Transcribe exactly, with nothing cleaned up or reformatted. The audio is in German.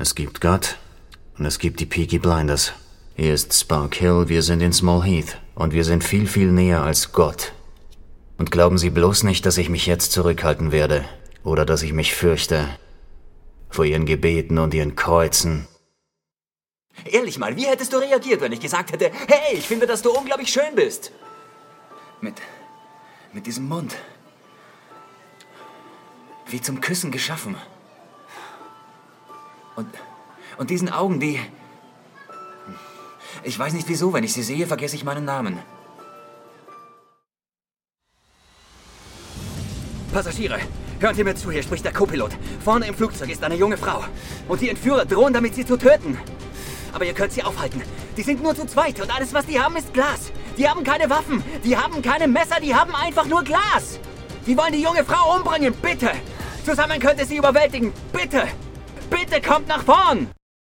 Es gibt Gott und es gibt die Peaky Blinders. Hier ist Spark Hill, wir sind in Small Heath und wir sind viel, viel näher als Gott. Und glauben Sie bloß nicht, dass ich mich jetzt zurückhalten werde oder dass ich mich fürchte vor Ihren Gebeten und Ihren Kreuzen. Ehrlich mal, wie hättest du reagiert, wenn ich gesagt hätte, hey, ich finde, dass du unglaublich schön bist? Mit, mit diesem Mund. Wie zum Küssen geschaffen. Und, und diesen Augen, die... Ich weiß nicht wieso, wenn ich sie sehe, vergesse ich meinen Namen. Passagiere, hören Sie mir zu, hier spricht der Co-Pilot. Vorne im Flugzeug ist eine junge Frau. Und die Entführer drohen damit, sie zu töten. Aber ihr könnt sie aufhalten. Die sind nur zu zweit und alles, was die haben, ist Glas. Die haben keine Waffen, die haben keine Messer, die haben einfach nur Glas. Die wollen die junge Frau umbringen, bitte. Zusammen könnt ihr sie überwältigen, bitte. Bitte kommt nach vorn.